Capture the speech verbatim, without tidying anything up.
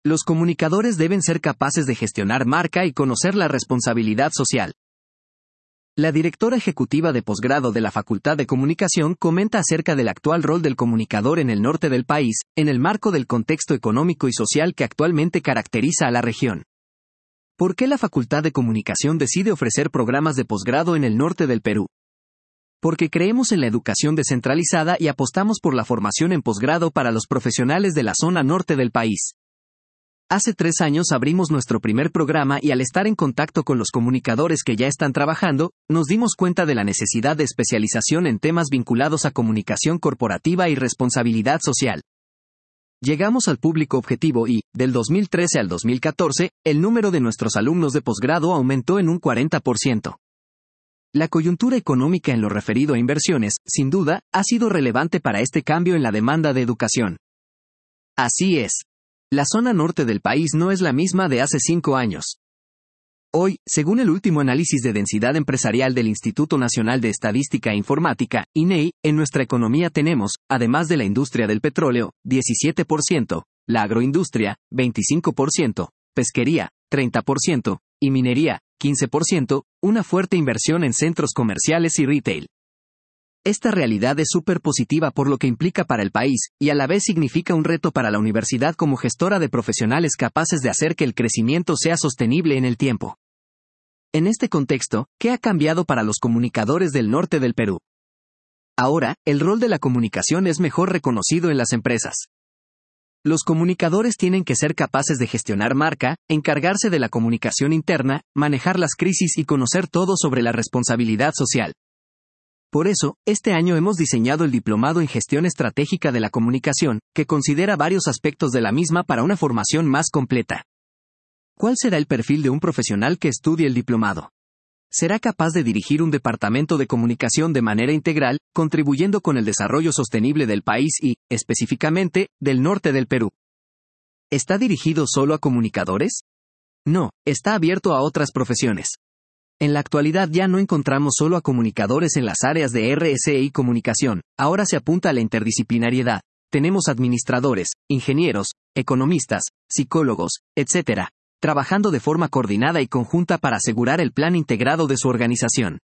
Los comunicadores deben ser capaces de gestionar marca y conocer la responsabilidad social. La directora ejecutiva de posgrado de la Facultad de Comunicación comenta acerca del actual rol del comunicador en el norte del país, en el marco del contexto económico y social que actualmente caracteriza a la región. ¿Por qué la Facultad de Comunicación decide ofrecer programas de posgrado en el norte del Perú? Porque creemos en la educación descentralizada y apostamos por la formación en posgrado para los profesionales de la zona norte del país. Hace tres años abrimos nuestro primer programa y al estar en contacto con los comunicadores que ya están trabajando, nos dimos cuenta de la necesidad de especialización en temas vinculados a comunicación corporativa y responsabilidad social. Llegamos al público objetivo y, del dos mil trece al dos mil catorce, el número de nuestros alumnos de posgrado aumentó en un cuarenta por ciento. La coyuntura económica en lo referido a inversiones, sin duda, ha sido relevante para este cambio en la demanda de educación. Así es. La zona norte del país no es la misma de hace cinco años. Hoy, según el último análisis de densidad empresarial del Instituto Nacional de Estadística e Informática, I N E I, en nuestra economía tenemos, además de la industria del petróleo, diecisiete por ciento, la agroindustria, veinticinco por ciento, pesquería, treinta por ciento, y minería, quince por ciento, una fuerte inversión en centros comerciales y retail. Esta realidad es súper positiva por lo que implica para el país, y a la vez significa un reto para la universidad como gestora de profesionales capaces de hacer que el crecimiento sea sostenible en el tiempo. En este contexto, ¿qué ha cambiado para los comunicadores del norte del Perú? Ahora, el rol de la comunicación es mejor reconocido en las empresas. Los comunicadores tienen que ser capaces de gestionar marca, encargarse de la comunicación interna, manejar las crisis y conocer todo sobre la responsabilidad social. Por eso, este año hemos diseñado el Diplomado en Gestión Estratégica de la Comunicación, que considera varios aspectos de la misma para una formación más completa. ¿Cuál será el perfil de un profesional que estudie el diplomado? ¿Será capaz de dirigir un departamento de comunicación de manera integral, contribuyendo con el desarrollo sostenible del país y, específicamente, del norte del Perú? ¿Está dirigido solo a comunicadores? No, está abierto a otras profesiones. En la actualidad ya no encontramos solo a comunicadores en las áreas de R S E y comunicación, ahora se apunta a la interdisciplinariedad. Tenemos administradores, ingenieros, economistas, psicólogos, etcétera, trabajando de forma coordinada y conjunta para asegurar el plan integrado de su organización.